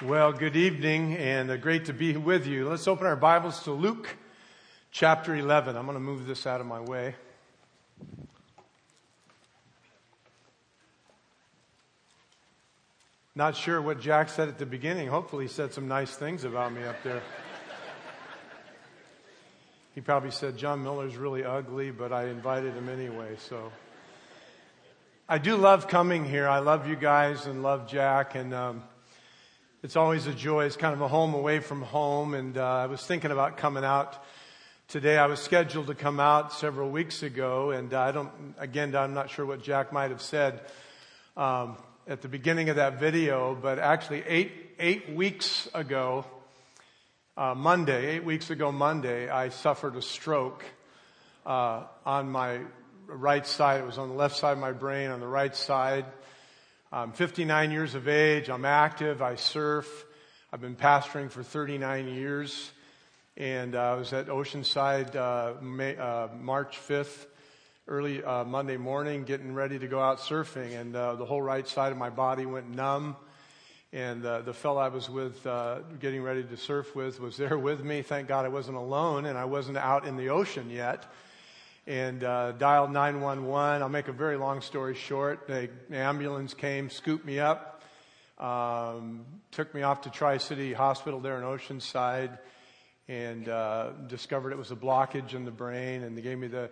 Well, good evening, and great to be with you. Let's open our Bibles to Luke chapter 11. I'm going to move this out of my way. Not sure what Jack said at the beginning. Hopefully he said some nice things about me up there. He probably said John Miller's really ugly, but I invited him anyway. So I do love coming here. I love you guys and love Jack, and it's always a joy. It's kind of a home away from home. And I was thinking about coming out today. I was scheduled to come out several weeks ago. And I'm not sure what Jack might have said at the beginning of that video. But actually, eight weeks ago Monday, I suffered a stroke on my right side. It was on the left side of my brain, on the right side. I'm 59 years of age. I'm active. I surf. I've been pastoring for 39 years. And I was at Oceanside March 5th, early Monday morning, getting ready to go out surfing. And the whole right side of my body went numb. And the fellow I was with, getting ready to surf with, was there with me. Thank God I wasn't alone, and I wasn't out in the ocean yet. And dialed 911. I'll make a very long story short. The ambulance came, scooped me up, took me off to Tri-City Hospital there in Oceanside, and discovered it was a blockage in the brain. And they gave me the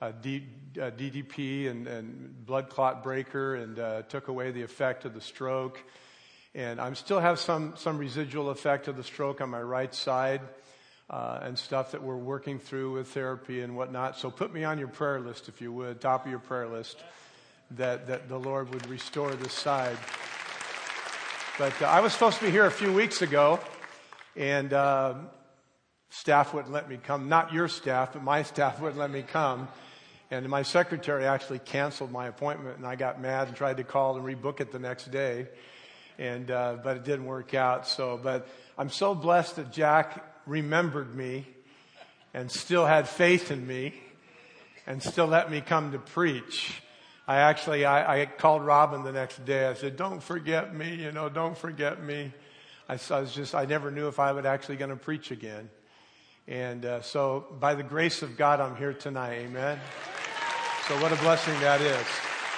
DDP and blood clot breaker, and took away the effect of the stroke. And I still have some residual effect of the stroke on my right side. And stuff that we're working through with therapy and whatnot. So put me on your prayer list, if you would, top of your prayer list, that the Lord would restore this side. But I was supposed to be here a few weeks ago, and staff wouldn't let me come. Not your staff, but my staff wouldn't let me come. And my secretary actually canceled my appointment, and I got mad and tried to call and rebook it the next day. And but it didn't work out. But I'm so blessed that Jack remembered me and still had faith in me and still let me come to preach. I called Robin the next day. I said, don't forget me, don't forget me. I never knew if I would actually going to preach again. And so by the grace of God, I'm here tonight. Amen. So what a blessing that is.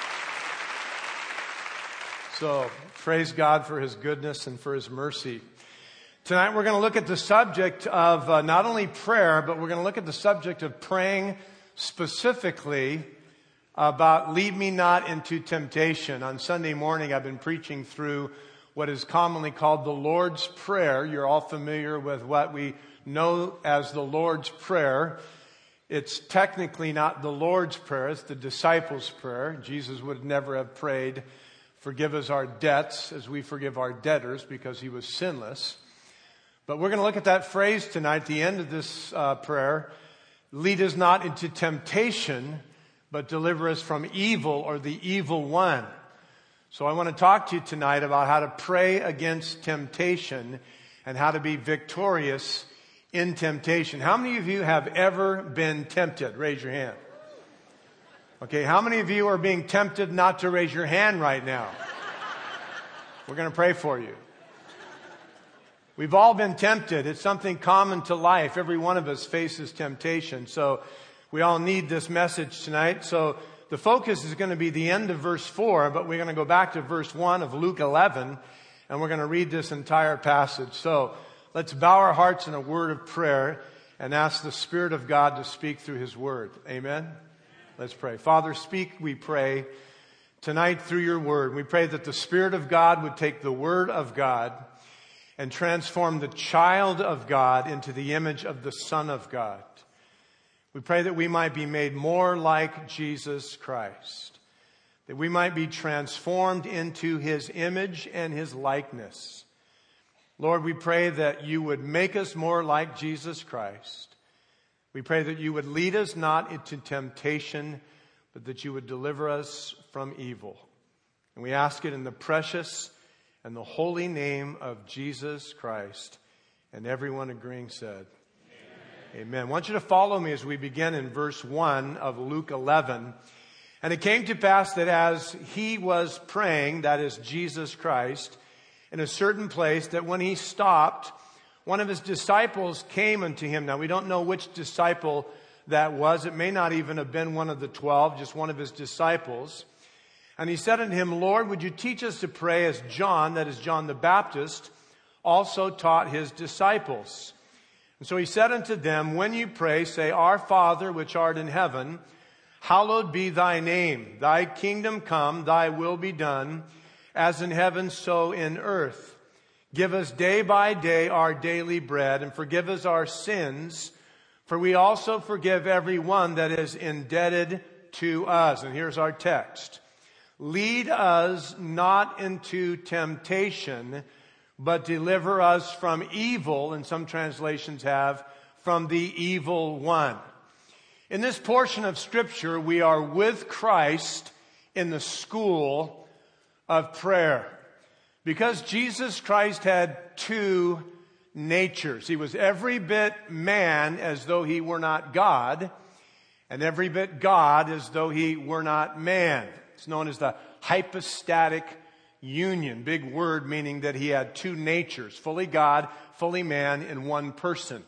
So praise God for His goodness and for His mercy. Tonight we're going to look at the subject of not only prayer, but we're going to look at the subject of praying specifically about lead me not into temptation. On Sunday morning I've been preaching through what is commonly called the Lord's Prayer. You're all familiar with what we know as the Lord's Prayer. It's technically not the Lord's Prayer, it's the disciples' prayer. Jesus would never have prayed, forgive us our debts as we forgive our debtors, because He was sinless. But we're going to look at that phrase tonight, at the end of this prayer. Lead us not into temptation, but deliver us from evil, or the evil one. So I want to talk to you tonight about how to pray against temptation and how to be victorious in temptation. How many of you have ever been tempted? Raise your hand. Okay, how many of you are being tempted not to raise your hand right now? We're going to pray for you. We've all been tempted. It's something common to life. Every one of us faces temptation. So we all need this message tonight. So the focus is going to be the end of verse 4, but we're going to go back to verse 1 of Luke 11, and we're going to read this entire passage. So let's bow our hearts in a word of prayer and ask the Spirit of God to speak through His word. Amen? Let's pray. Father, speak, we pray, tonight through your word. We pray that the Spirit of God would take the word of God and transform the child of God into the image of the Son of God. We pray that we might be made more like Jesus Christ, that we might be transformed into His image and His likeness. Lord, we pray that you would make us more like Jesus Christ. We pray that you would lead us not into temptation, but that you would deliver us from evil. And we ask it in the precious and the holy name of Jesus Christ. And everyone agreeing said, Amen. Amen. I want you to follow me as we begin in verse 1 of Luke 11. And it came to pass that as He was praying, that is Jesus Christ, in a certain place, that when he stopped, one of his disciples came unto him. Now, we don't know which disciple that was. It may not even have been one of the 12, just one of his disciples. And he said unto him, Lord, would you teach us to pray as John, that is John the Baptist, also taught his disciples? And so he said unto them, when you pray, say, Our Father, which art in heaven, hallowed be thy name. Thy kingdom come, thy will be done, as in heaven, so in earth. Give us day by day our daily bread, and forgive us our sins, for we also forgive every one that is indebted to us. And here's our text. Lead us not into temptation, but deliver us from evil, and some translations have, from the evil one. In this portion of Scripture, we are with Christ in the school of prayer. Because Jesus Christ had two natures. He was every bit man as though he were not God, and every bit God as though he were not man. It's known as the hypostatic union. Big word meaning that he had two natures, fully God, fully man in one person.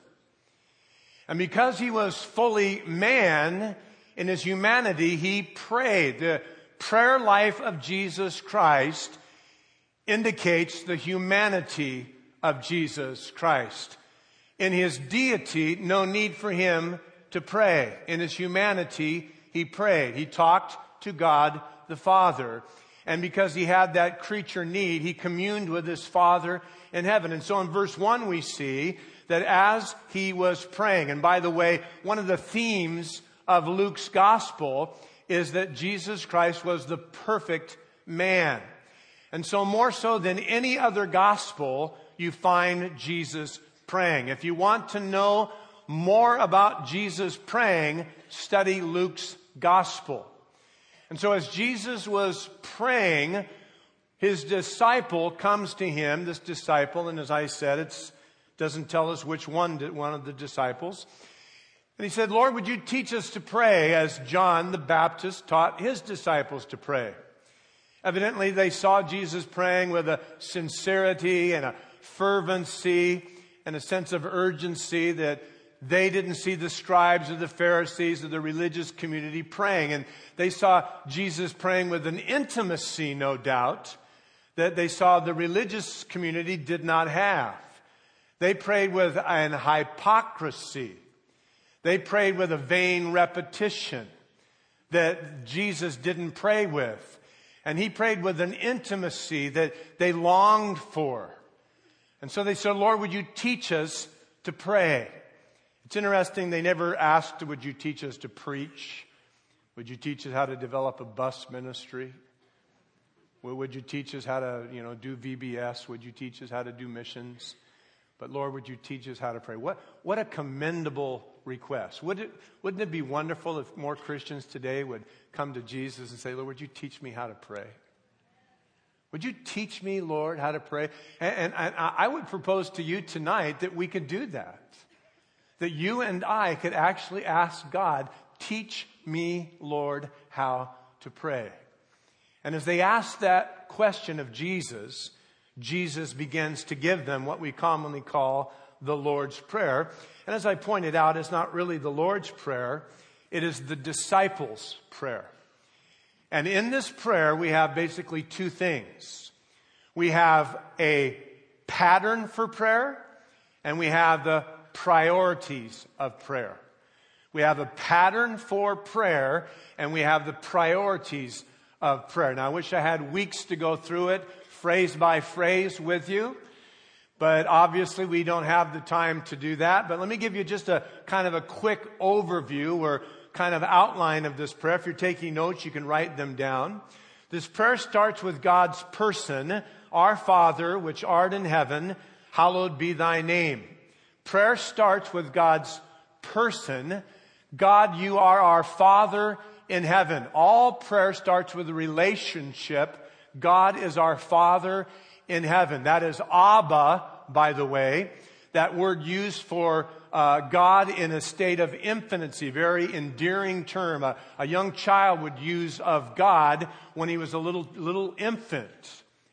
And because he was fully man in his humanity, he prayed. The prayer life of Jesus Christ indicates the humanity of Jesus Christ. In his deity, no need for him to pray. In his humanity, he prayed. He talked to God the Father. And because he had that creature need, he communed with his Father in heaven. And so in verse 1 we see that as he was praying, and by the way, one of the themes of Luke's gospel is that Jesus Christ was the perfect man. And so more so than any other gospel, you find Jesus praying. If you want to know more about Jesus praying, study Luke's gospel. And so as Jesus was praying, his disciple comes to him, this disciple, and as I said, it doesn't tell us which one of the disciples. And he said, Lord, would you teach us to pray as John the Baptist taught his disciples to pray? Evidently, they saw Jesus praying with a sincerity and a fervency and a sense of urgency that they didn't see the scribes or the Pharisees or the religious community praying. And they saw Jesus praying with an intimacy, no doubt, that they saw the religious community did not have. They prayed with an hypocrisy. They prayed with a vain repetition that Jesus didn't pray with. And he prayed with an intimacy that they longed for. And so they said, Lord, would you teach us to pray? It's interesting, they never asked, would you teach us to preach? Would you teach us how to develop a bus ministry? Would you teach us how to, do VBS? Would you teach us how to do missions? But Lord, would you teach us how to pray? What a commendable request. Wouldn't it be wonderful if more Christians today would come to Jesus and say, Lord, would you teach me how to pray? Would you teach me, Lord, how to pray? And I would propose to you tonight that we could do that. That you and I could actually ask God, teach me, Lord, how to pray. And as they asked that question of Jesus, Jesus begins to give them what we commonly call the Lord's Prayer. And as I pointed out, it's not really the Lord's Prayer. It is the disciples' prayer. And in this prayer, we have basically two things. We have a pattern for prayer, and we have the priorities of prayer. We have a pattern for prayer, and we have the priorities of prayer. Now, I wish I had weeks to go through it, phrase by phrase with you, but obviously we don't have the time to do that. But let me give you just a kind of a quick overview or kind of outline of this prayer. If you're taking notes, you can write them down. This prayer starts with God's person. Our Father, which art in heaven, hallowed be thy name. Prayer starts with God's person. God, you are our Father in heaven. All prayer starts with a relationship. God is our Father in heaven. That is Abba, by the way. That word used for God in a state of infancy, very endearing term. A young child would use of God when he was a little infant.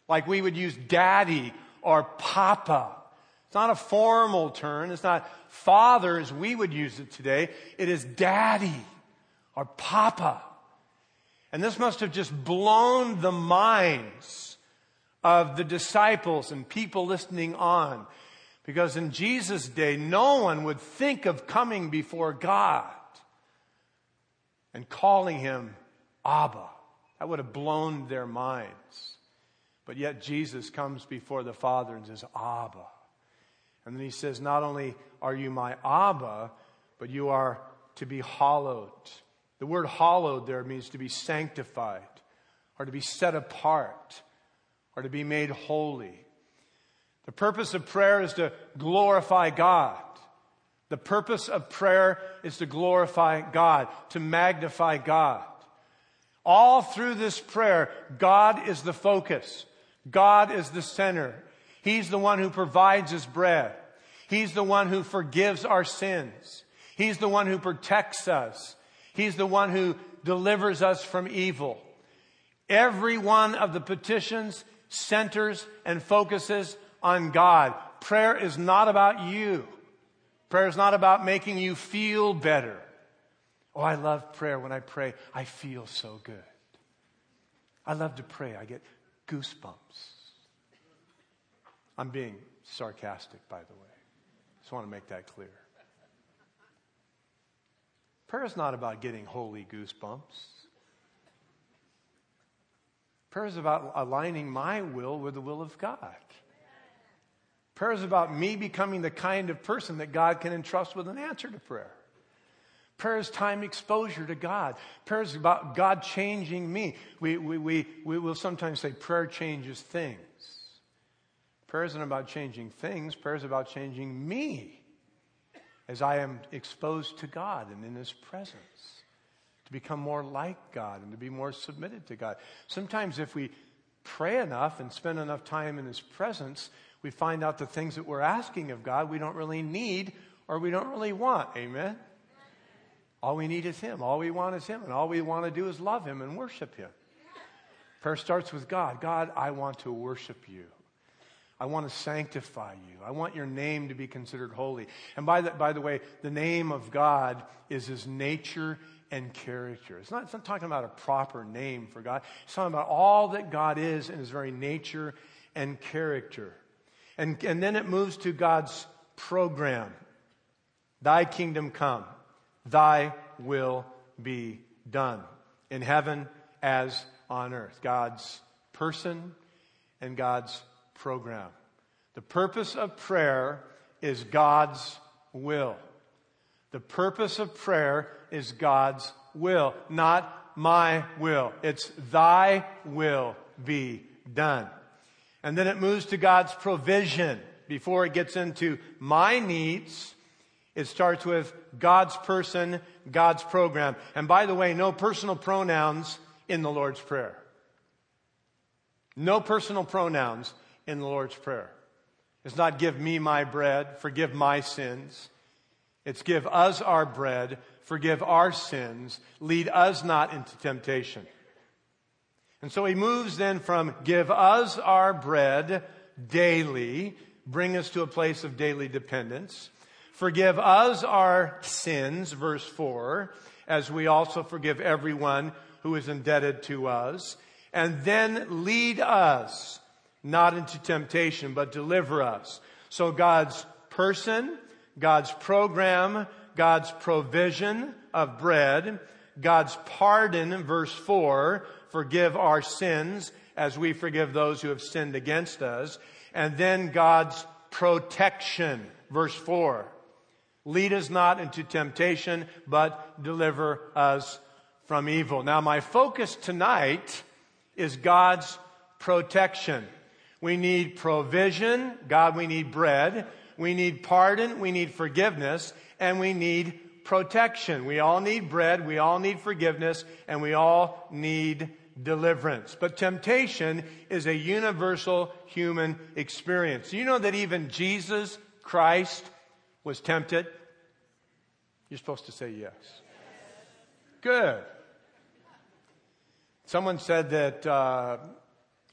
Like we would use daddy or papa. It's not a formal term. It's not father as we would use it today. It is daddy or papa. And this must have just blown the minds of the disciples and people listening on. Because in Jesus' day, no one would think of coming before God and calling him Abba. That would have blown their minds. But yet Jesus comes before the Father and says, Abba. And then he says, not only are you my Abba, but you are to be hallowed. The word hallowed there means to be sanctified, or to be set apart, or to be made holy. The purpose of prayer is to glorify God. The purpose of prayer is to glorify God, to magnify God. All through this prayer, God is the focus. God is the center. He's the one who provides us bread. He's the one who forgives our sins. He's the one who protects us. He's the one who delivers us from evil. Every one of the petitions centers and focuses on God. Prayer is not about you. Prayer is not about making you feel better. Oh, I love prayer. When I pray, I feel so good. I love to pray. I get goosebumps. I'm being sarcastic, by the way. Just want to make that clear. Prayer is not about getting holy goosebumps. Prayer is about aligning my will with the will of God. Prayer is about me becoming the kind of person that God can entrust with an answer to prayer. Prayer is time exposure to God. Prayer is about God changing me. We will sometimes say prayer changes things. Prayer isn't about changing things. Prayer is about changing me as I am exposed to God and in His presence, to become more like God and to be more submitted to God. Sometimes if we pray enough and spend enough time in His presence, we find out the things that we're asking of God we don't really need or we don't really want. Amen? All we need is Him. All we want is Him. And all we want to do is love Him and worship Him. Prayer starts with God. God, I want to worship You. I want to sanctify You. I want Your name to be considered holy. And by the way, the name of God is His nature and character. It's not talking about a proper name for God. It's talking about all that God is in His very nature and character. And then it moves to God's program. Thy kingdom come. Thy will be done in heaven as on earth. God's person and God's program. The purpose of prayer is God's will. The purpose of prayer is God's will, not my will. It's Thy will be done. And then it moves to God's provision. Before it gets into my needs, it starts with God's person, God's program. And by the way, no personal pronouns in the Lord's Prayer. No personal pronouns in the Lord's Prayer. It's not give me my bread, forgive my sins. It's give us our bread, forgive our sins, lead us not into temptation. And so he moves then from give us our bread daily, bring us to a place of daily dependence. Forgive us our sins, verse 4, as we also forgive everyone who is indebted to us. And then lead us not into temptation, but deliver us. So God's person, God's program, God's provision of bread, God's pardon, verse 4, forgive our sins as we forgive those who have sinned against us. And then God's protection, verse 4. Lead us not into temptation, but deliver us from evil. Now, my focus tonight is God's protection. We need provision. God, we need bread. We need pardon. We need forgiveness. And we need protection. We all need bread. We all need forgiveness. And we all need deliverance. But temptation is a universal human experience. You know that even Jesus Christ was tempted? You're supposed to say yes. Good. Someone said that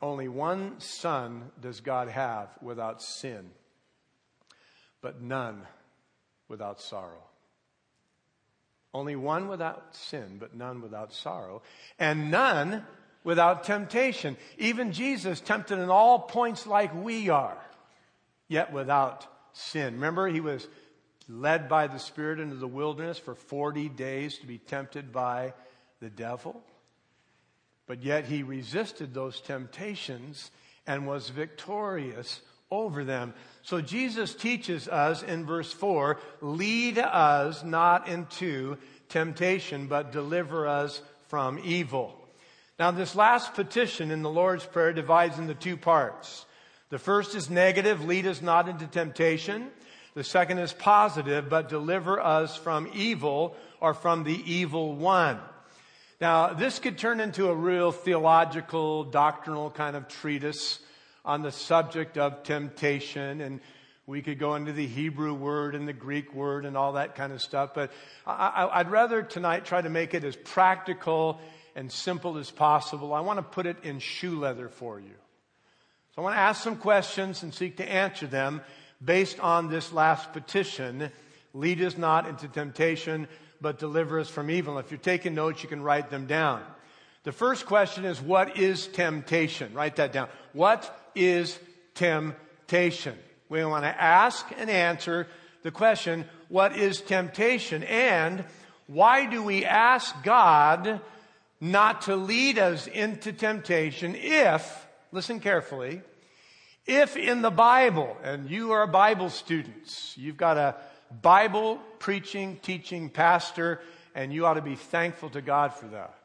Only one son does God have without sin, but none without sorrow. Only one without sin, but none without sorrow, and none without temptation. Even Jesus tempted in all points like we are, yet without sin. Remember, he was led by the Spirit into the wilderness for 40 days to be tempted by the devil. But yet he resisted those temptations and was victorious over them. So Jesus teaches us in verse 4, lead us not into temptation, but deliver us from evil. Now this last petition in the Lord's Prayer divides into two parts. The first is negative, lead us not into temptation. The second is positive, but deliver us from evil or from the evil one. Now, this could turn into a real theological, doctrinal kind of treatise on the subject of temptation, and we could go into the Hebrew word and the Greek word and all that kind of stuff, but I'd rather tonight try to make it as practical and simple as possible. I want to put it in shoe leather for you. So I want to ask some questions and seek to answer them based on this last petition, lead us not into temptation, but deliver us from evil. If you're taking notes, you can write them down. The first question is, what is temptation? Write that down. What is temptation? We want to ask and answer the question, what is temptation? And why do we ask God not to lead us into temptation if, listen carefully, if in the Bible, and you are Bible students, you've got a Bible preaching, teaching pastor, and you ought to be thankful to God for that.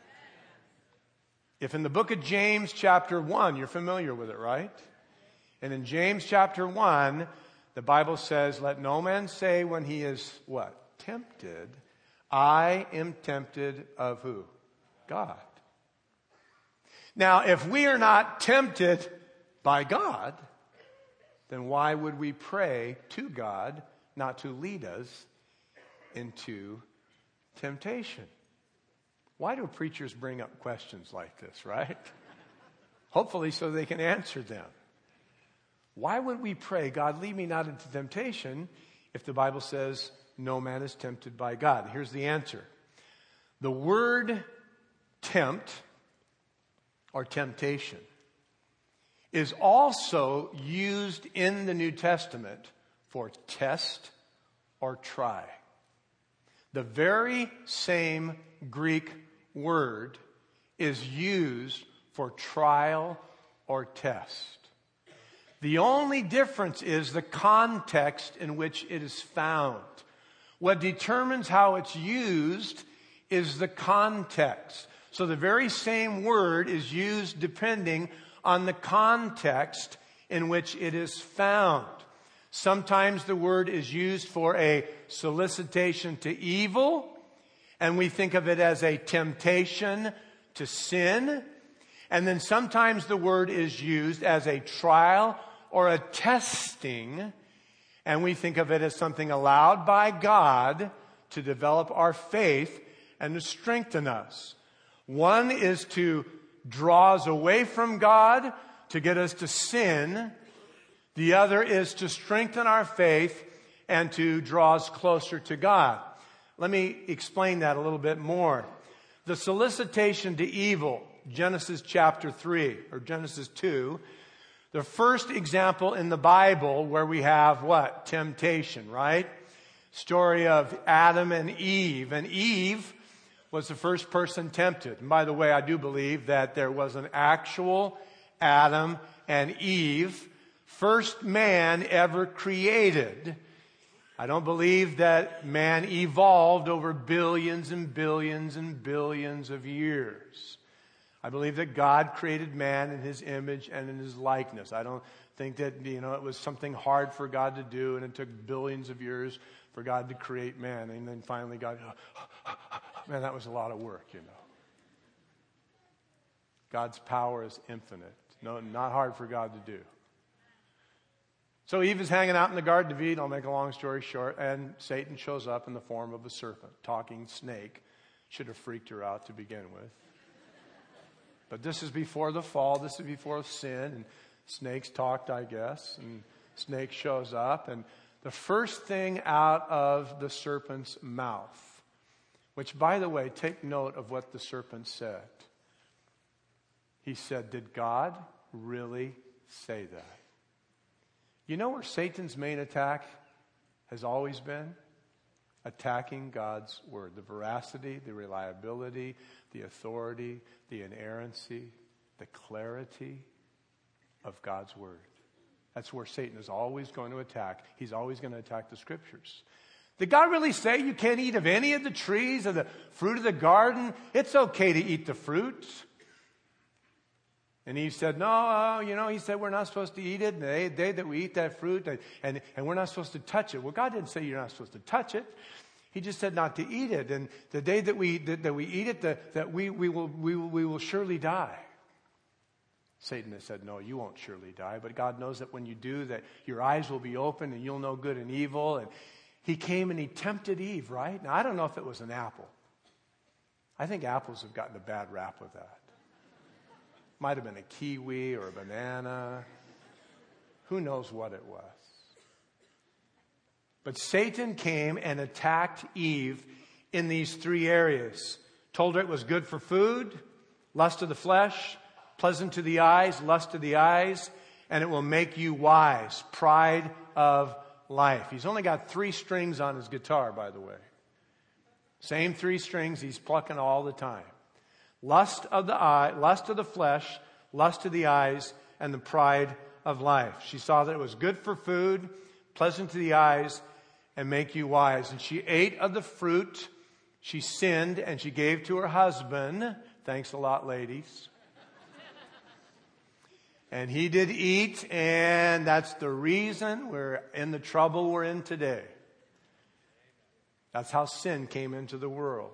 If in the book of James chapter 1, you're familiar with it, right? And in James chapter 1, the Bible says, let no man say when he is what? Tempted. I am tempted of who? God. Now, if we are not tempted by God, then why would we pray to God not to lead us into temptation? Why do preachers bring up questions like this, right? Hopefully so they can answer them. Why would we pray, God, lead me not into temptation, if the Bible says no man is tempted by God? Here's the answer. The word tempt or temptation is also used in the New Testament for test or try. The very same Greek word is used for trial or test. The only difference is the context in which it is found. What determines how it's used is the context. So the very same word is used depending on the context in which it is found. Sometimes the word is used for a solicitation to evil, and we think of it as a temptation to sin. And then sometimes the word is used as a trial or a testing, and we think of it as something allowed by God to develop our faith and to strengthen us. One is to draw us away from God, to get us to sin. The other is to strengthen our faith and to draw us closer to God. Let me explain that a little bit more. The solicitation to evil, Genesis chapter 3 or Genesis 2, the first example in the Bible where we have what? Temptation, right? Story of Adam and Eve. And Eve was the first person tempted. And by the way, I do believe that there was an actual Adam and Eve, first man ever created. I don't believe that man evolved over billions and billions and billions of years. I believe that God created man in his image and in his likeness. I don't think that, it was something hard for God to do, and it took billions of years for God to create man. And then finally God, man, that was a lot of work, God's power is infinite. No, not hard for God to do. So Eve is hanging out in the Garden of Eden, I'll make a long story short, and Satan shows up in the form of a serpent, talking snake. Should have freaked her out to begin with. But this is before the fall. This is before sin. And snakes talked, I guess. And snake shows up. And the first thing out of the serpent's mouth, which, by the way, take note of what the serpent said. He said, did God really say that? You know where Satan's main attack has always been? Attacking God's word. The veracity, the reliability, the authority, the inerrancy, the clarity of God's word. That's where Satan is always going to attack. He's always going to attack the scriptures. Did God really say you can't eat of any of the trees or the fruit of the garden? It's okay to eat the fruit. And Eve said, no, he said we're not supposed to eat it. And the day that we eat that fruit, and we're not supposed to touch it. Well, God didn't say you're not supposed to touch it. He just said not to eat it. And the day that we eat it, that we will surely die. Satan has said, no, you won't surely die. But God knows that when you do, that your eyes will be open and you'll know good and evil. And he came and he tempted Eve, right? Now, I don't know if it was an apple. I think apples have gotten a bad rap with that. Might have been a kiwi or a banana. Who knows what it was? But Satan came and attacked Eve in these three areas. Told her it was good for food, lust of the flesh, pleasant to the eyes, lust of the eyes, and it will make you wise, pride of life. He's only got 3 strings on his guitar, by the way. Same 3 strings he's plucking all the time. Lust of the eye, lust of the flesh, lust of the eyes, and the pride of life. She saw that it was good for food, pleasant to the eyes, and make you wise. And she ate of the fruit. She sinned, and she gave to her husband. Thanks a lot, ladies. And he did eat, and that's the reason we're in the trouble we're in today. That's how sin came into the world.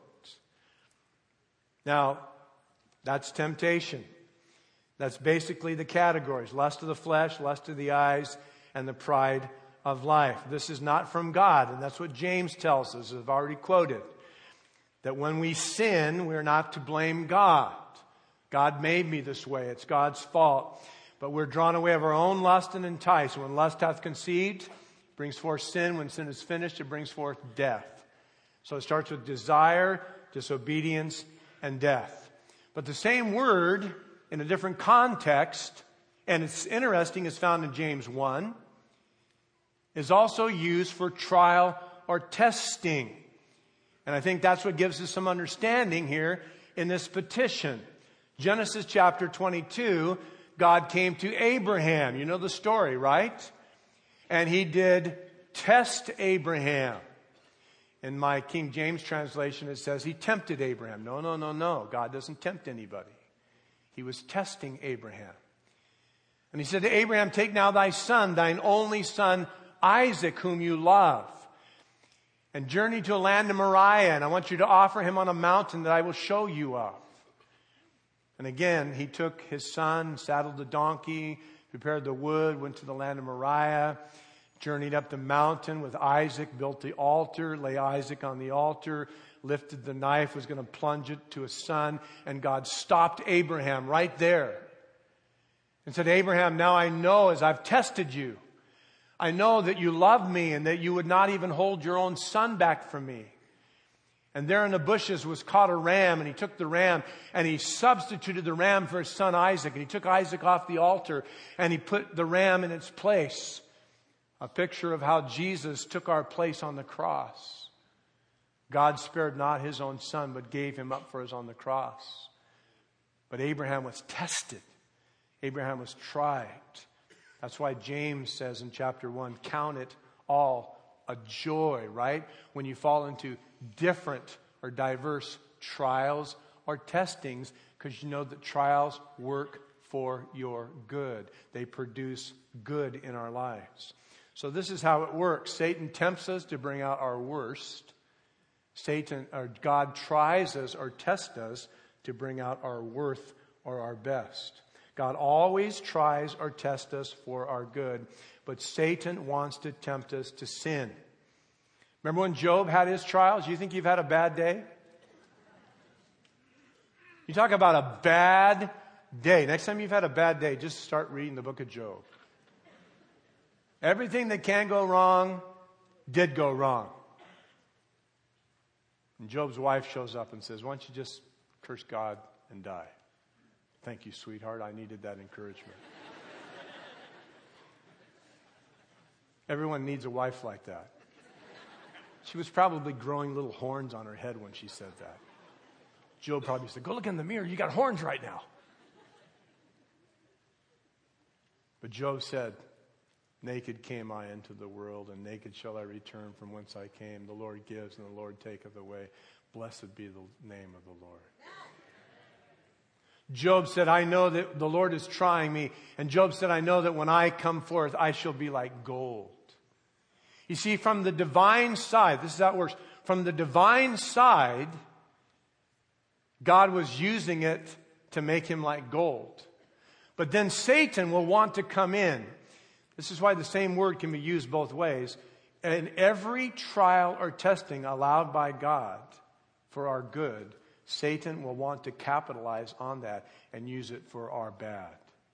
Now, that's temptation. That's basically the categories. Lust of the flesh, lust of the eyes, and the pride of life. This is not from God, and that's what James tells us, as I've already quoted. That when we sin, we're not to blame God. God made me this way. It's God's fault. But we're drawn away of our own lust and enticed. When lust hath conceived, it brings forth sin. When sin is finished, it brings forth death. So it starts with desire, disobedience, and death. But the same word in a different context, and it's interesting, is found in James 1, is also used for trial or testing. And I think that's what gives us some understanding here in this petition. Genesis chapter 22, God came to Abraham. You know the story, right? And he did test Abraham. In my King James translation, it says he tempted Abraham. No. God doesn't tempt anybody. He was testing Abraham. And he said to Abraham, take now thy son, thine only son, Isaac, whom you love, and journey to a land of Moriah, and I want you to offer him on a mountain that I will show you of. And again, he took his son, saddled the donkey, prepared the wood, went to the land of Moriah, journeyed up the mountain with Isaac, built the altar, lay Isaac on the altar, lifted the knife, was going to plunge it to his son, and God stopped Abraham right there and said, Abraham, now I know as I've tested you, I know that you love me and that you would not even hold your own son back from me. And there in the bushes was caught a ram, and he took the ram and he substituted the ram for his son Isaac. And he took Isaac off the altar and he put the ram in its place. A picture of how Jesus took our place on the cross. God spared not his own son, but gave him up for us on the cross. But Abraham was tested. Abraham was tried. That's why James says in chapter 1, count it all a joy, right? When you fall into different or diverse trials or testings, because you know that trials work for your good. They produce good in our lives. So this is how it works. Satan tempts us to bring out our worst. God tries us or tests us to bring out our worth or our best. God always tries or tests us for our good, but Satan wants to tempt us to sin. Remember when Job had his trials? You think you've had a bad day? You talk about a bad day, next time you've had a bad day, just start reading the book of Job. Everything that can go wrong did go wrong. And Job's wife shows up and says, why don't you just curse God and die? Thank you, sweetheart. I needed that encouragement. Everyone needs a wife like that. She was probably growing little horns on her head when she said that. Job probably said, go look in the mirror. You got horns right now. But Job said, naked came I into the world, and naked shall I return from whence I came. The Lord gives, and the Lord taketh away. Blessed be the name of the Lord. Job said, I know that the Lord is trying me. And Job said, I know that when I come forth, I shall be like gold. You see, from the divine side, this is how it works. From the divine side, God was using it to make him like gold. But then Satan will want to come in. This is why the same word can be used both ways. In every trial or testing allowed by God for our good, Satan will want to capitalize on that and use it for our bad.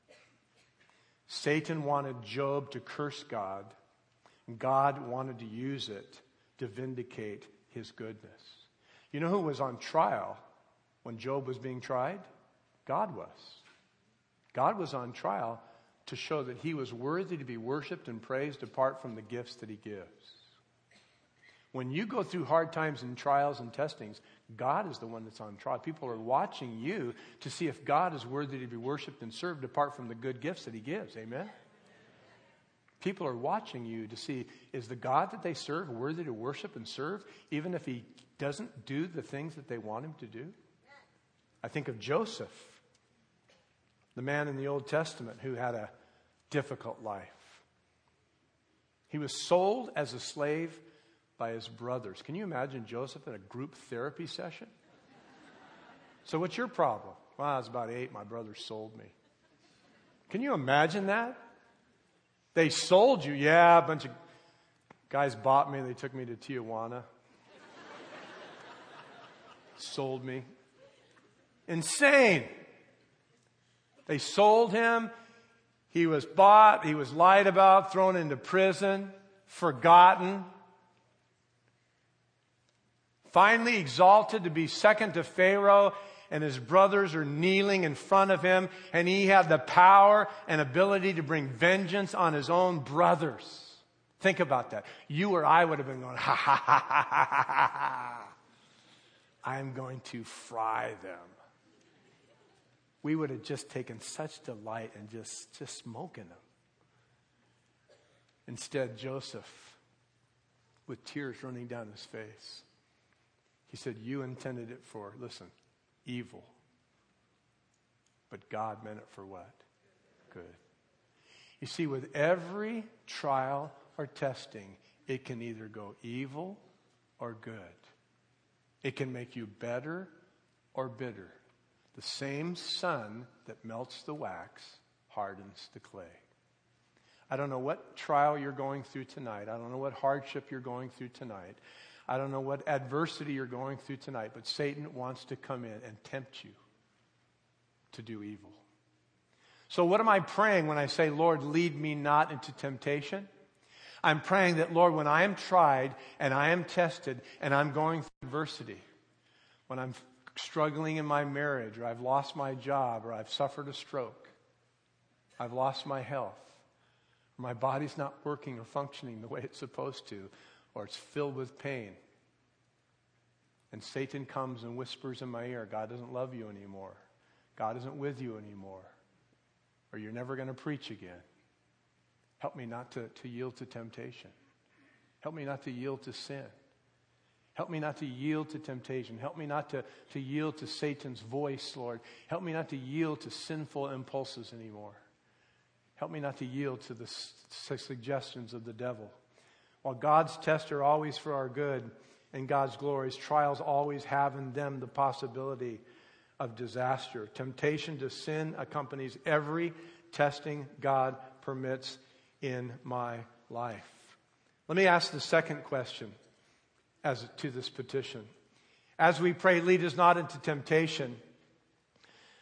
Satan wanted Job to curse God. God wanted to use it to vindicate his goodness. You know who was on trial when Job was being tried? God was. God was on trial to show that he was worthy to be worshiped and praised apart from the gifts that he gives. When you go through hard times and trials and testings, God is the one that's on trial. People are watching you to see if God is worthy to be worshiped and served apart from the good gifts that he gives. Amen? People are watching you to see, is the God that they serve worthy to worship and serve, even if he doesn't do the things that they want him to do? I think of Joseph, the man in the Old Testament who had a difficult life. He was sold as a slave by his brothers. Can you imagine Joseph in a group therapy session? So what's your problem? Well, I was about 8. My brothers sold me. Can you imagine that? They sold you. Yeah, a bunch of guys bought me. They took me to Tijuana. Sold me. Insane. They sold him. He was bought. He was lied about, thrown into prison, forgotten. Finally exalted to be second to Pharaoh, and his brothers are kneeling in front of him, and he had the power and ability to bring vengeance on his own brothers. Think about that. You or I would have been going, ha, ha, ha, ha, ha, ha, ha. I'm going to fry them. We would have just taken such delight in just smoking them. Instead, Joseph, with tears running down his face, he said, you intended it for, listen, evil. But God meant it for what? Good. You see, with every trial or testing, it can either go evil or good. It can make you better or bitter. The same sun that melts the wax hardens the clay. I don't know what trial you're going through tonight. I don't know what hardship you're going through tonight. I don't know what adversity you're going through tonight, but Satan wants to come in and tempt you to do evil. So what am I praying when I say, Lord, lead me not into temptation? I'm praying that, Lord, when I am tried and I am tested and I'm going through adversity, when I'm struggling in my marriage, or I've lost my job, or I've suffered a stroke, I've lost my health, or my body's not working or functioning the way it's supposed to, or it's filled with pain, and Satan comes and whispers in my ear, God doesn't love you anymore, God isn't with you anymore, or you're never going to preach again. Help me not to yield to temptation. Help me not to yield to sin. Help me not to yield to temptation. Help me not to yield to Satan's voice, Lord. Help me not to yield to sinful impulses anymore. Help me not to yield to the suggestions of the devil. While God's tests are always for our good and God's glories, trials always have in them the possibility of disaster. Temptation to sin accompanies every testing God permits in my life. Let me ask the second question as to this petition. As we pray, lead us not into temptation,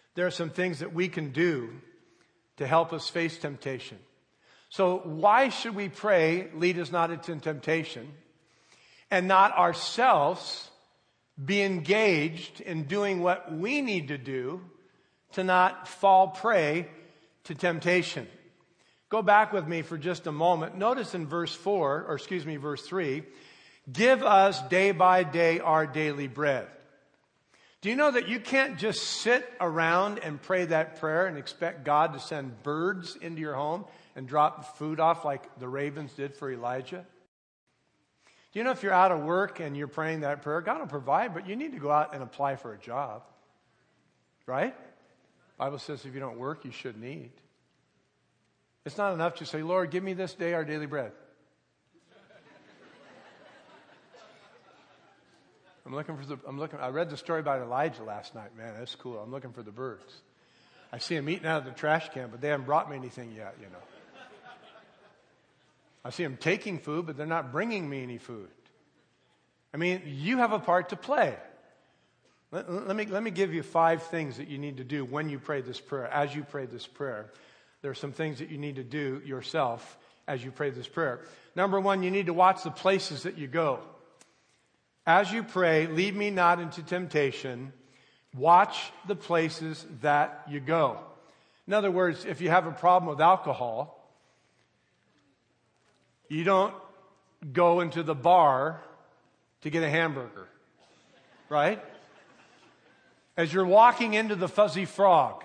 there are some things that we can do to help us face temptation. So why should we pray, lead us not into temptation, and not ourselves be engaged in doing what we need to do to not fall prey to temptation? Go back with me for just a moment. Notice in verse 3, give us day by day our daily bread. Do you know that you can't just sit around and pray that prayer and expect God to send birds into your home and drop food off like the ravens did for Elijah? Do you know if you're out of work and you're praying that prayer, God will provide, but you need to go out and apply for a job. Right? The Bible says if you don't work, you shouldn't eat. It's not enough to say, Lord, give me this day our daily bread. I read the story about Elijah last night. Man, that's cool. I'm looking for the birds. I see them eating out of the trash can, but they haven't brought me anything yet, you know. I see them taking food, but they're not bringing me any food. I mean, you have a part to play. Let me give you 5 things that you need to do when you pray this prayer. As you pray this prayer, there are some things that you need to do yourself as you pray this prayer. Number 1, you need to watch the places that you go. As you pray, lead me not into temptation, watch the places that you go. In other words, if you have a problem with alcohol, you don't go into the bar to get a hamburger, right? As you're walking into the Fuzzy Frog,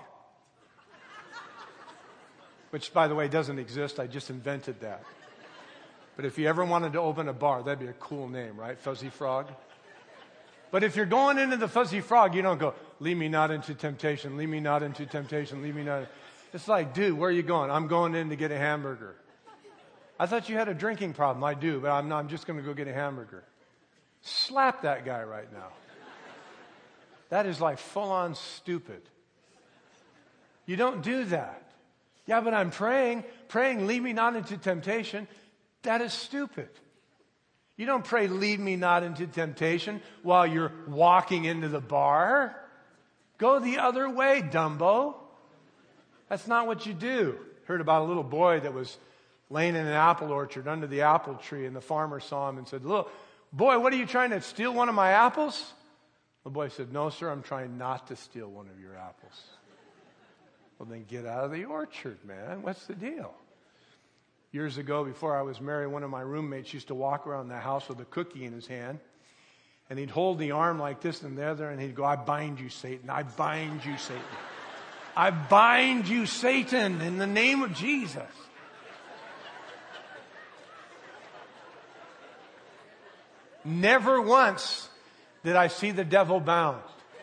which, by the way, doesn't exist. I just invented that. But if you ever wanted to open a bar, that'd be a cool name, right? Fuzzy Frog. But if you're going into the Fuzzy Frog, you don't go, lead me not into temptation, lead me not into temptation, lead me not. It's like, dude, where are you going? I'm going in to get a hamburger. I thought you had a drinking problem. I do, but I'm just going to go get a hamburger. Slap that guy right now. That is like full-on stupid. You don't do that. Yeah, but I'm praying, lead me not into temptation. That is stupid. You don't pray, lead me not into temptation while you're walking into the bar. Go the other way, Dumbo. That's not what you do. Heard about a little boy that was laying in an apple orchard under the apple tree, and the farmer saw him and said, "Look, boy, what are you trying to steal one of my apples?" The boy said, "No, sir, I'm trying not to steal one of your apples." Well, then get out of the orchard, man. What's the deal? Years ago, before I was married, one of my roommates used to walk around the house with a cookie in his hand. And he'd hold the arm like this and the other, and he'd go, "I bind you, Satan. I bind you, Satan. I bind you, Satan, in the name of Jesus." Never once did I see the devil bound.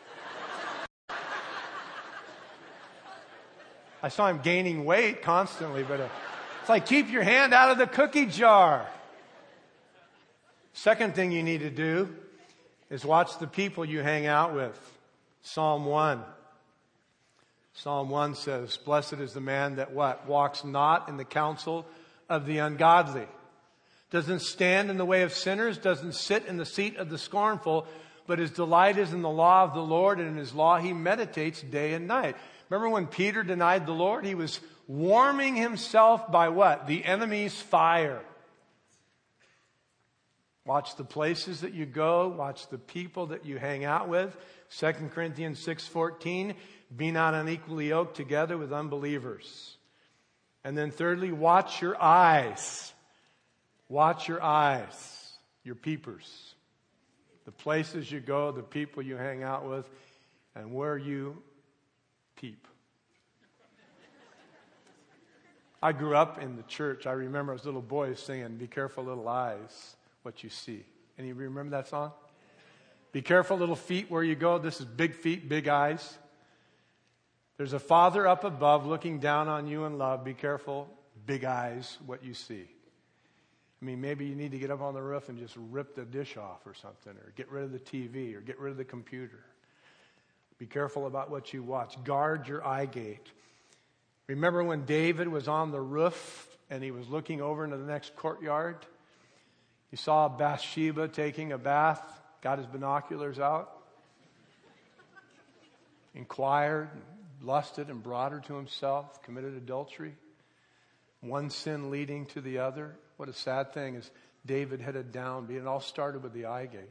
I saw him gaining weight constantly, but it's like, keep your hand out of the cookie jar. Second thing you need to do is watch the people you hang out with. Psalm 1. Psalm 1 says, "Blessed is the man that" what? "Walks not in the counsel of the ungodly. Doesn't stand in the way of sinners, doesn't sit in the seat of the scornful, but his delight is in the law of the Lord, and in his law he meditates day and night." Remember when Peter denied the Lord? He was warming himself by what? The enemy's fire. Watch the places that you go. Watch the people that you hang out with. 2 Corinthians 6:14, "Be not unequally yoked together with unbelievers." And then thirdly, watch your eyes. Watch your eyes, your peepers. The places you go, the people you hang out with, and where you peep. I grew up in the church. I remember as a little boy singing, "Be careful, little eyes, what you see." Any of you remember that song? Be careful, little feet, where you go. This is big feet, big eyes. There's a Father up above looking down on you in love. Be careful, big eyes, what you see. I mean, maybe you need to get up on the roof and just rip the dish off or something, or get rid of the TV, or get rid of the computer. Be careful about what you watch. Guard your eye gate. Remember when David was on the roof and he was looking over into the next courtyard? He saw Bathsheba taking a bath, got his binoculars out, inquired, lusted and brought her to himself, committed adultery. One sin leading to the other. What a sad thing is David headed down. It all started with the eye gate.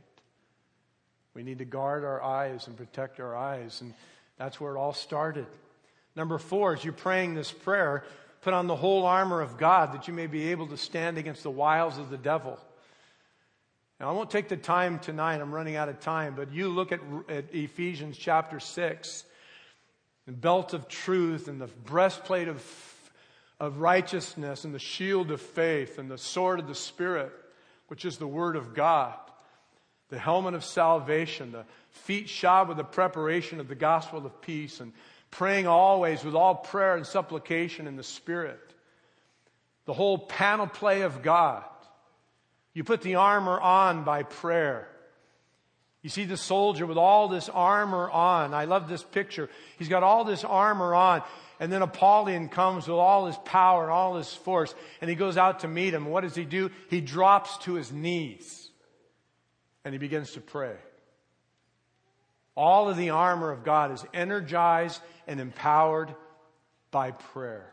We need to guard our eyes and protect our eyes. And that's where it all started. Number 4, as you're praying this prayer, put on the whole armor of God that you may be able to stand against the wiles of the devil. Now, I won't take the time tonight. I'm running out of time. But you look at Ephesians chapter 6, the belt of truth and the breastplate of righteousness and the shield of faith and the sword of the Spirit, which is the word of God, the helmet of salvation, the feet shod with the preparation of the gospel of peace, and praying always with all prayer and supplication in the Spirit. The whole panoply of God. You put the armor on by prayer. You see the soldier with all this armor on. I love this picture. He's got all this armor on. And then Apollyon comes with all his power and all his force. And he goes out to meet him. What does he do? He drops to his knees. And he begins to pray. All of the armor of God is energized and empowered by prayer.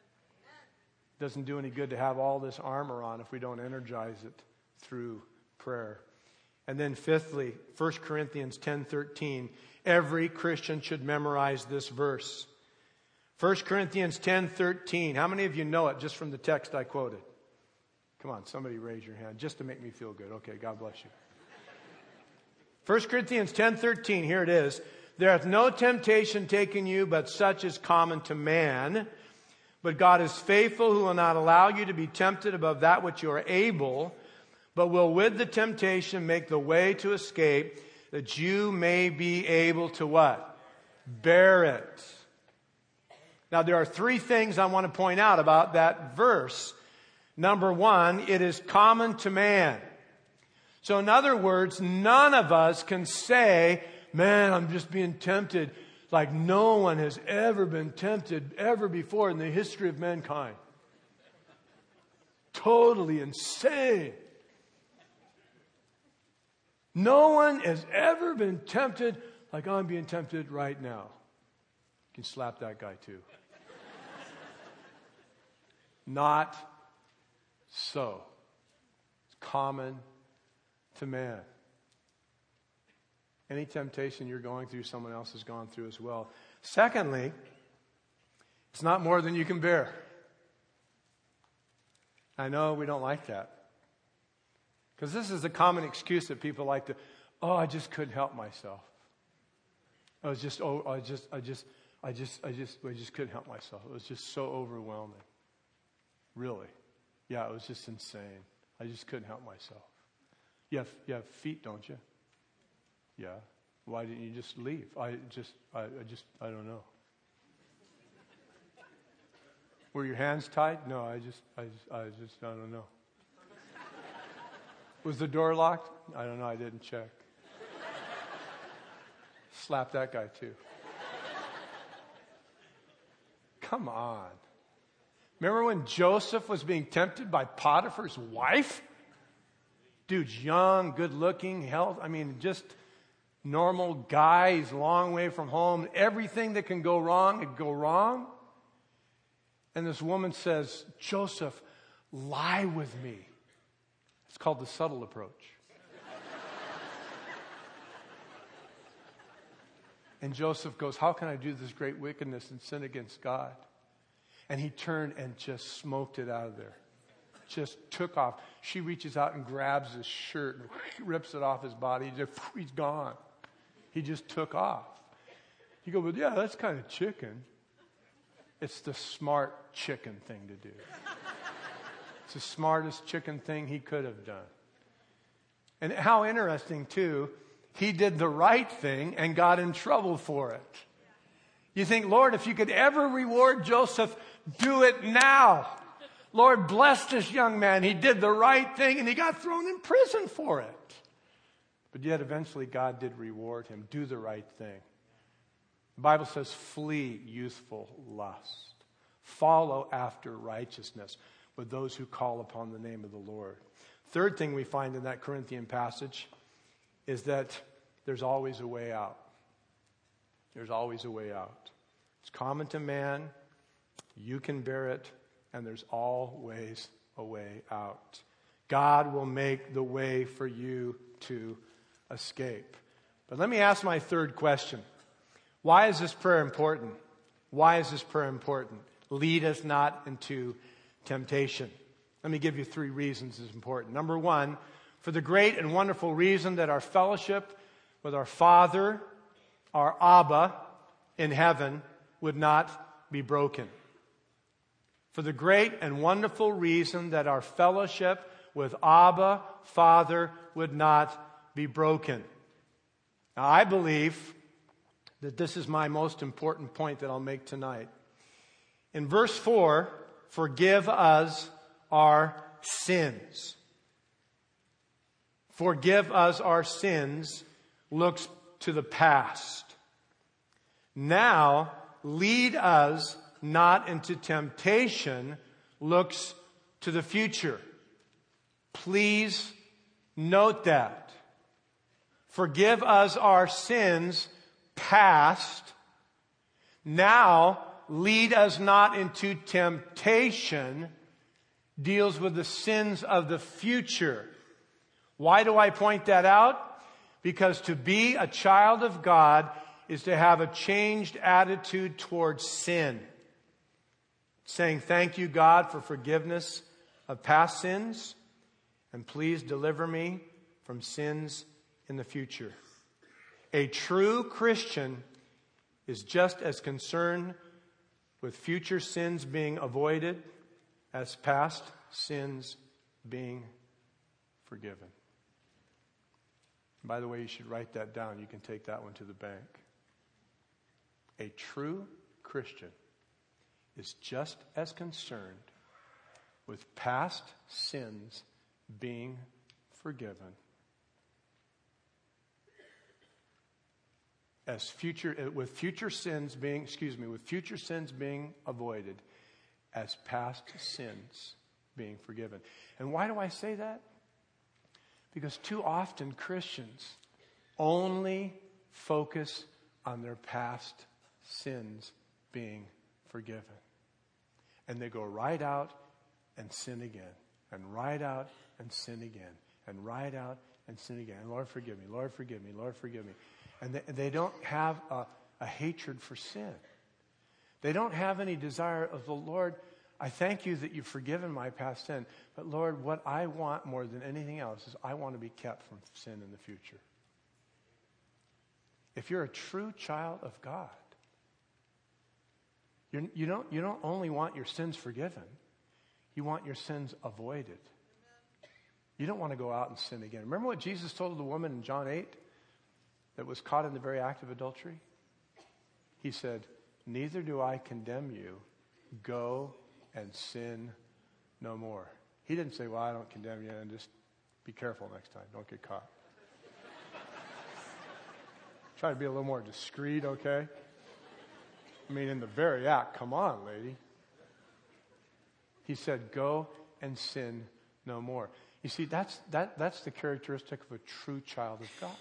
It doesn't do any good to have all this armor on if we don't energize it through prayer. And then fifthly, 1 Corinthians 10:13. Every Christian should memorize this verse. 1 Corinthians 10:13. How many of you know it just from the text I quoted? Come on, somebody raise your hand just to make me feel good. Okay, God bless you. 1 Corinthians 10:13, here it is. There hath no temptation taken you, but such is common to man. But God is faithful, who will not allow you to be tempted above that which you are able, but will with the temptation make the way to escape, that you may be able to what? Bear it. Now there are 3 things I want to point out about that verse. Number 1, it is common to man. So in other words, none of us can say, man, I'm just being tempted like no one has ever been tempted ever before in the history of mankind. Totally insane. No one has ever been tempted like I'm being tempted right now. You can slap that guy too. Not so. It's common to man. Any temptation you're going through, someone else has gone through as well. Secondly, it's not more than you can bear. I know we don't like that. Because this is a common excuse that people like to, I just couldn't help myself. I just couldn't help myself. It was just so overwhelming. Really. Yeah, it was just insane. I just couldn't help myself. You have feet, don't you? Yeah. Why didn't you just leave? I don't know. Were your hands tied? No, I don't know. Was the door locked? I don't know. I didn't check. Slap that guy too. Come on. Remember when Joseph was being tempted by Potiphar's wife? Dude's young, good looking, just normal guy. He's a long way from home. Everything that can go wrong, it go wrong. And this woman says, Joseph, lie with me. It's called the subtle approach. And Joseph goes, how can I do this great wickedness and sin against God? And he turned and just smoked it out of there. Just took off. She reaches out and grabs his shirt and rips it off his body. He's gone. He just took off. You go, well, yeah, that's kind of chicken. It's the smart chicken thing to do. It's the smartest chicken thing he could have done. And how interesting, too, he did the right thing and got in trouble for it. You think, Lord, if you could ever reward Joseph, do it now. Lord, bless this young man. He did the right thing and he got thrown in prison for it. But yet eventually God did reward him. Do the right thing. The Bible says, flee youthful lust. Follow after righteousness with those who call upon the name of the Lord. Third thing we find in that Corinthian passage is that there's always a way out. There's always a way out. It's common to man. You can bear it, and there's always a way out. God will make the way for you to escape. But let me ask my third question. Why is this prayer important? Why is this prayer important? Lead us not into temptation. Let me give you 3 reasons it's important. Number 1, for the great and wonderful reason that our fellowship with our Father, our Abba in heaven, would not be broken. For the great and wonderful reason that our fellowship with Abba, Father, would not be broken. Now, I believe that this is my most important point that I'll make tonight. In verse 4, forgive us our sins. Forgive us our sins looks to the past. Now, lead us not into temptation looks to the future. Please note that. Forgive us our sins past. Now, lead us not into temptation deals with the sins of the future. Why do I point that out? Because to be a child of God is to have a changed attitude towards sin. Saying, thank you, God, for forgiveness of past sins, and please deliver me from sins in the future. A true Christian is just as concerned with future sins being avoided as past sins being forgiven. By the way, you should write that down. You can take that one to the bank. A true Christian is just as concerned with past sins being forgiven as with future sins being avoided as past sins being forgiven. And why do I say that? Because too often Christians only focus on their past sins being forgiven. And they go right out and sin again, and right out and sin again, and right out and sin again. Lord, forgive me, Lord, forgive me, Lord, forgive me. And they don't have a hatred for sin. They don't have any desire of the Lord. I thank you that you've forgiven my past sin. But Lord, what I want more than anything else is I want to be kept from sin in the future. If you're a true child of God, you don't only want your sins forgiven, you want your sins avoided. You don't want to go out and sin again. Remember what Jesus told the woman in John 8 that was caught in the very act of adultery? He said, neither do I condemn you. Go and sin no more. He didn't say, well, I don't condemn you, and just be careful next time. Don't get caught. Try to be a little more discreet, okay? I mean, in the very act, come on, lady. He said, go and sin no more. You see, that's the characteristic of a true child of God.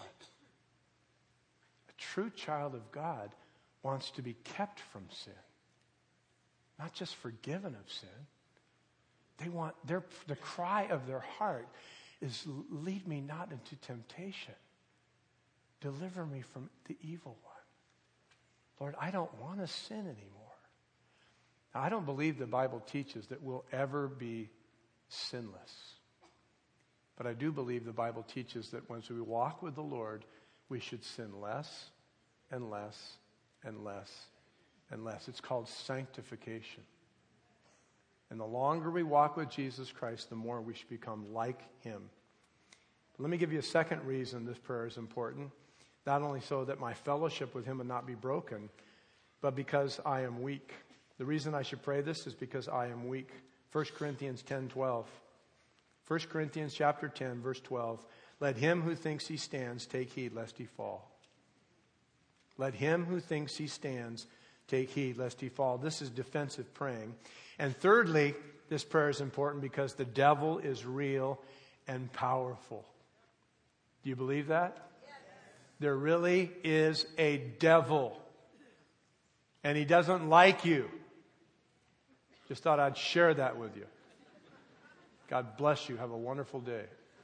A true child of God wants to be kept from sin. Not just forgiven of sin. They want the cry of their heart is, lead me not into temptation. Deliver me from the evil one. Lord, I don't want to sin anymore. Now, I don't believe the Bible teaches that we'll ever be sinless. But I do believe the Bible teaches that once we walk with the Lord, we should sin less and less and less and less. It's called sanctification. And the longer we walk with Jesus Christ, the more we should become like Him. But let me give you a second reason this prayer is important. Not only so that my fellowship with Him would not be broken, but because I am weak. The reason I should pray this is because I am weak. 1 Corinthians 10:12. 1 Corinthians chapter 10, verse 12. Let him who thinks he stands take heed lest he fall. Let him who thinks he stands take heed lest he fall. This is defensive praying. And thirdly, this prayer is important because the devil is real and powerful. Do you believe that? Yes. There really is a devil. and he doesn't like you. Just thought I'd share that with you. God bless you. Have a wonderful day.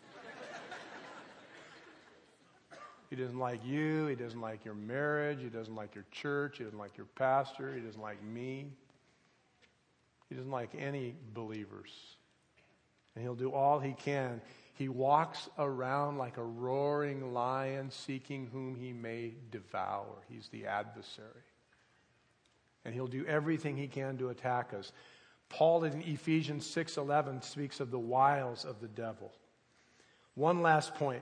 He doesn't like you. He doesn't like your marriage. He doesn't like your church. He doesn't like your pastor. He doesn't like me. He doesn't like any believers. And he'll do all he can. He walks around like a roaring lion seeking whom he may devour. He's the adversary. And he'll do everything he can to attack us. Paul in Ephesians 6:11 speaks of the wiles of the devil. One last point,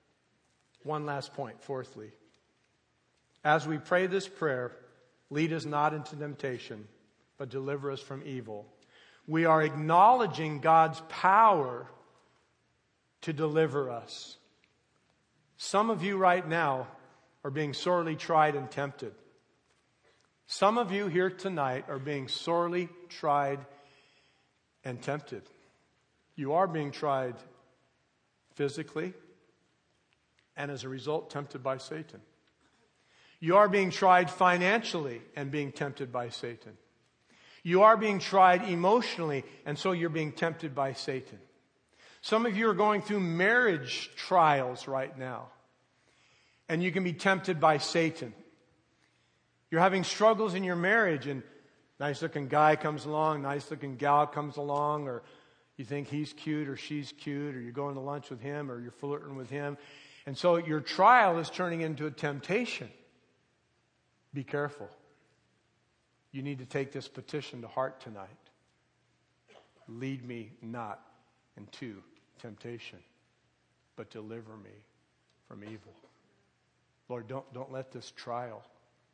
fourthly. As we pray this prayer, lead us not into temptation, but deliver us from evil. We are acknowledging God's power to deliver us. Some of you right now are being sorely tried and tempted. Some of you here tonight are being sorely tried and tempted. You are being tried physically, and as a result, tempted by Satan. You are being tried financially and being tempted by Satan. You are being tried emotionally, and so you're being tempted by Satan. Some of you are going through marriage trials right now, and you can be tempted by Satan. You're having struggles in your marriage, and nice-looking guy comes along, nice-looking gal comes along, or you think he's cute or she's cute, or you're going to lunch with him, or you're flirting with him. And so your trial is turning into a temptation. Be careful. You need to take this petition to heart tonight. Lead me not into temptation, but deliver me from evil. Lord, don't let this trial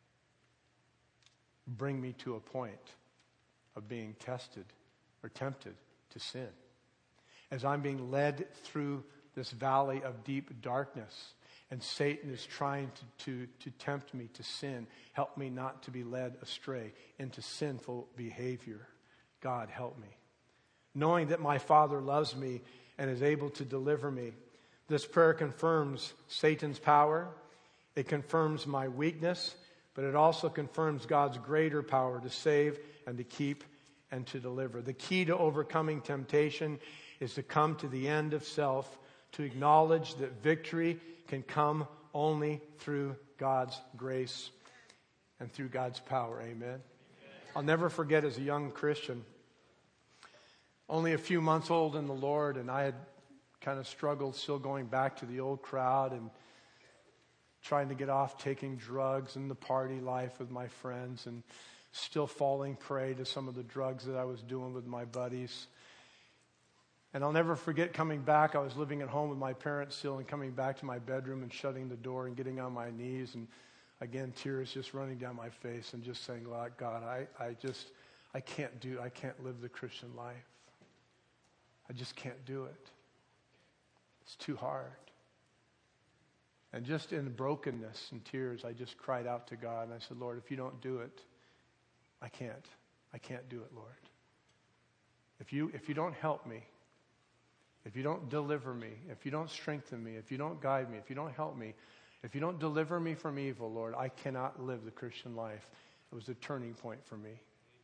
bring me to a point of being tested or tempted to sin. As I'm being led through this valley of deep darkness, and Satan is trying to tempt me to sin, help me not to be led astray into sinful behavior. God, help me. Knowing that my Father loves me and is able to deliver me, this prayer confirms Satan's power. It confirms my weakness, but it also confirms God's greater power to save and to keep and to deliver. The key to overcoming temptation is to come to the end of self, to acknowledge that victory can come only through God's grace and through God's power. Amen. I'll never forget, as a young Christian, only a few months old in the Lord, and I had kind of struggled still going back to the old crowd and trying to get off taking drugs and the party life with my friends, and still falling prey to some of the drugs that I was doing with my buddies. And I'll never forget coming back. I was living at home with my parents still, and coming back to my bedroom and shutting the door and getting on my knees, and again, tears just running down my face, and just saying, God, I can't live the Christian life. I just can't do it. It's too hard. And just in brokenness and tears, I just cried out to God, and I said, Lord, if you don't do it, I can't do it, Lord. If you don't help me, if you don't deliver me, if you don't strengthen me, if you don't guide me, if you don't help me, if you don't deliver me from evil, Lord, I cannot live the Christian life. It was a turning point for me.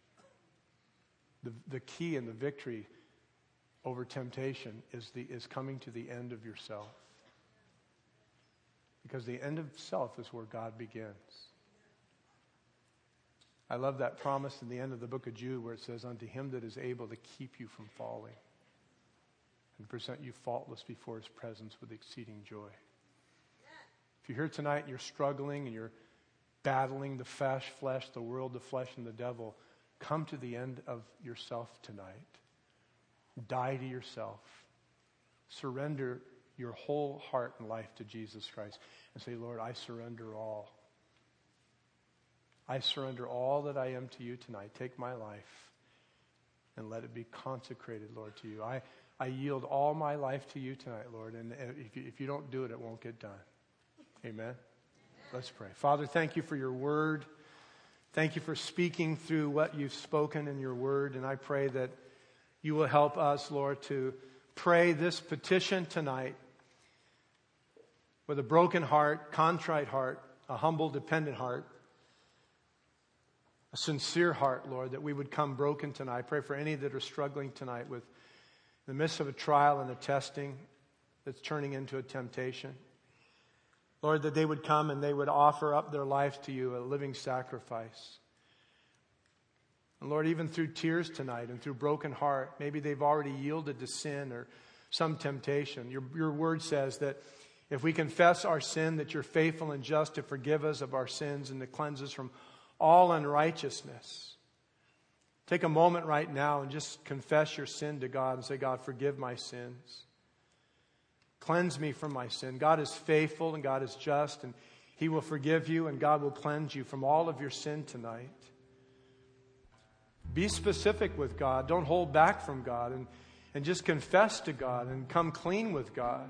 The key and the victory over temptation is coming to the end of yourself. Because the end of self is where God begins. I love that promise in the end of the book of Jude where it says, unto him that is able to keep you from falling and present you faultless before his presence with exceeding joy. If you're here tonight and you're struggling and you're battling the flesh, the world, the flesh, and the devil, come to the end of yourself tonight. Die to yourself. Surrender your whole heart and life to Jesus Christ and say, Lord, I surrender all. I surrender all that I am to you tonight. Take my life and let it be consecrated, Lord, to you. I yield all my life to you tonight, Lord, and if you don't do it, it won't get done. Amen? Let's pray. Father, thank you for your word. Thank you for speaking through what you've spoken in your word, and I pray that you will help us, Lord, to pray this petition tonight with a broken heart, contrite heart, a humble, dependent heart, a sincere heart, Lord, that we would come broken tonight. I pray for any that are struggling tonight with in the midst of a trial and a testing that's turning into a temptation. Lord, that they would come and they would offer up their lives to you, a living sacrifice. And Lord, even through tears tonight and through broken heart, maybe they've already yielded to sin or some temptation. Your word says that if we confess our sin, that you're faithful and just to forgive us of our sins and to cleanse us from all unrighteousness. Take a moment right now and just confess your sin to God and say, God, forgive my sins. Cleanse me from my sin. God is faithful and God is just, and He will forgive you and God will cleanse you from all of your sin tonight. Be specific with God. Don't hold back from God, and just confess to God and come clean with God.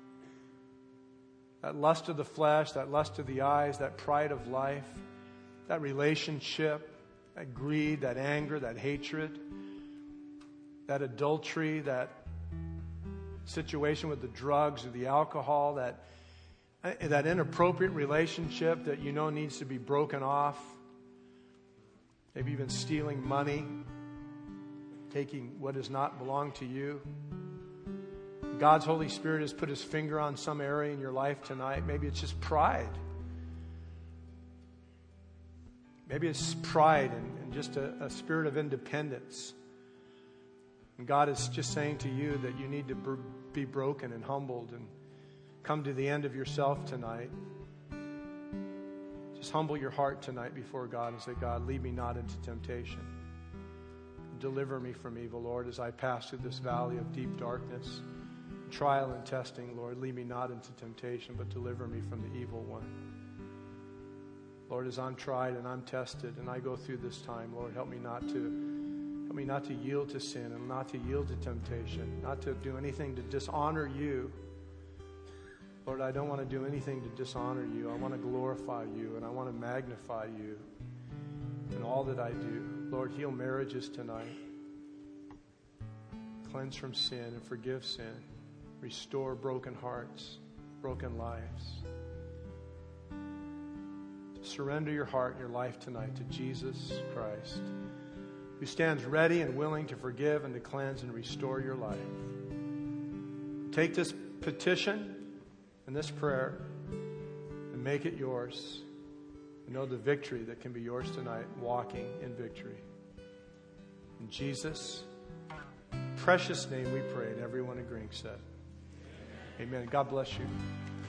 That lust of the flesh, that lust of the eyes, that pride of life, that relationship, that greed, that anger, that hatred, that adultery, that situation with the drugs or the alcohol, that inappropriate relationship that you know needs to be broken off, maybe even stealing money, taking what does not belong to you. God's Holy Spirit has put His finger on some area in your life tonight. Maybe it's just pride. Maybe it's pride and just a spirit of independence. And God is just saying to you that you need to be broken and humbled and come to the end of yourself tonight. Just humble your heart tonight before God and say, God, lead me not into temptation. Deliver me from evil, Lord, as I pass through this valley of deep darkness, trial and testing, Lord. Lead me not into temptation, but deliver me from the evil one. Lord, as I'm tried and I'm tested and I go through this time, Lord, help me not to yield to sin and not to yield to temptation, not to do anything to dishonor you. Lord, I don't want to do anything to dishonor you. I want to glorify you and I want to magnify you in all that I do. Lord, heal marriages tonight. Cleanse from sin and forgive sin. Restore broken hearts, broken lives. Surrender your heart and your life tonight to Jesus Christ, who stands ready and willing to forgive and to cleanse and restore your life. Take this petition and this prayer and make it yours. And know the victory that can be yours tonight, walking in victory. In Jesus' precious name we pray, and everyone agreeing said, Amen. God bless you.